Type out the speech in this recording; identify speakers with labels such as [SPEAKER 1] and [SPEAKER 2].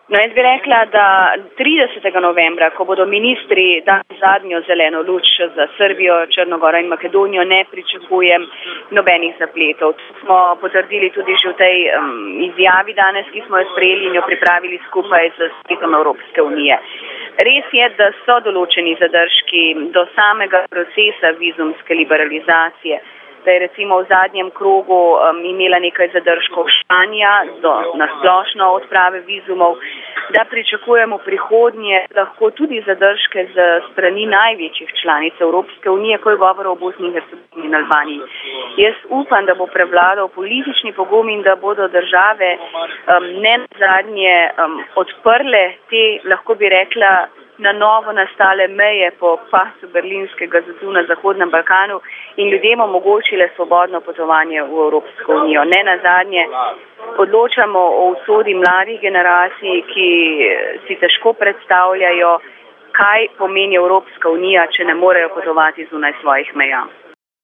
[SPEAKER 1] No, jaz bi rekla, da 30. novembra, ko bodo ministri dali zadnjo zeleno luč za Srbijo, Črnogoro in Makedonijo, ne pričakujem nobenih zapletov. To smo potrdili tudi že v tej izjavi danes, ki smo jo sprejeli in jo pripravili skupaj z Svetom Evropske unije. Res je, da so določeni zadržki do samega procesa vizumske liberalizacije, da je recimo v zadnjem krogu imela nekaj zadržkov Španija do nasplošno odprave vizumov, da pričakujemo prihodnje lahko tudi zadržke z strani največjih članic Evropske unije, ko je govor o Bosni in Hercegovini in Albaniji. Jaz upam, da bo prevladal politični pogum in da bodo države ne nazadnje odprle te, lahko bi rekla, na novo nastale meje po pasu Berlinskega zidu na Zahodnem Balkanu in ljudem omogočile svobodno potovanje v Evropsko unijo. Ne nazadnje odločamo o usodi mladih generacij, ki si težko predstavljajo, kaj pomeni Evropska unija, če ne morejo potovati zunaj svojih meja.